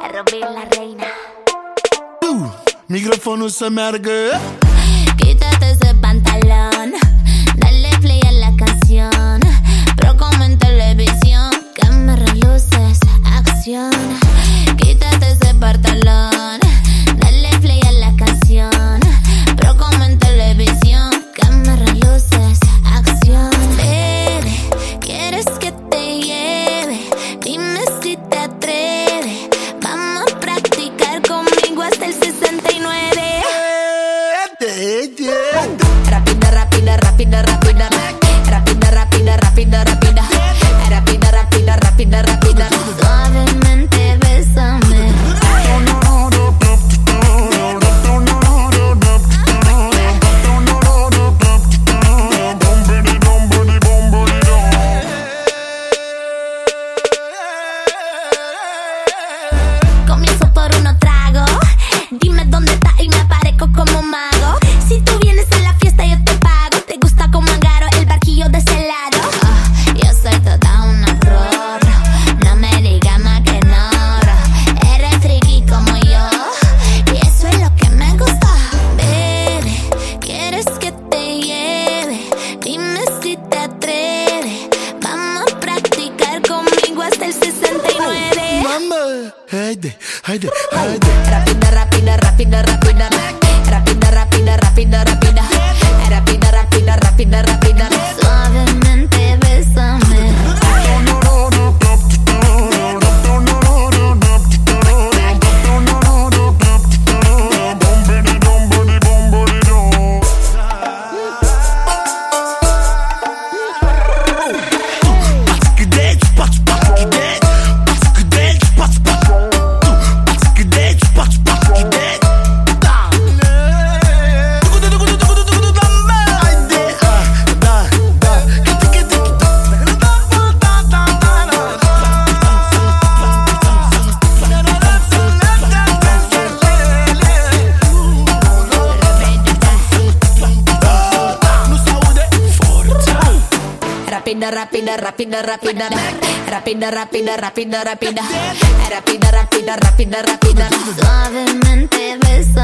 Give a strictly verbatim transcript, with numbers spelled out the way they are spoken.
Rubí la reina. Uh, micrófono se merge. Quítate ese pantalón, dale play a la canción. Pero como en televisión, cámara, luces, acción. Quítate ese pantalón, dale play a la canción. Pero como en televisión, cámara, luces, acción. Bebé, ¿quieres que te lleve? Dime si te atreves. Vamos a practicar conmigo hasta el sesenta y nueve. Rápida, rápida, rápida, rápida. Rápida, rápida, rápida, rápida. Rápida, rápida, rápida, rápida. Suavemente bésame. Comienzo por unos tragos. Dime dónde estás y me aparezco como un mago. Si tú vienes a la fiesta yo te pago. Te gusta como agarro el barquillo de ese lado. Oh, yo soy toda una flor. No me digas más que no. Eres friki como yo y eso es lo que me gusta. Bebé, ¿quieres que te lleve? Dime si te atreves. Vamos a practicar conmigo hasta el sesenta y nueve. Mama, haydi, haydi, haydi. Rápida, rápida, rápida, rápida. Rápida, rápida, rápida, rápida. Rápida, rápida, rápida, rápida. Suavemente bésame. Rápida, rápida, rápida, rápida. Rápida, rápida, rápida, rápida. Rápida, rápida, rápida, rápida. Suavemente besa.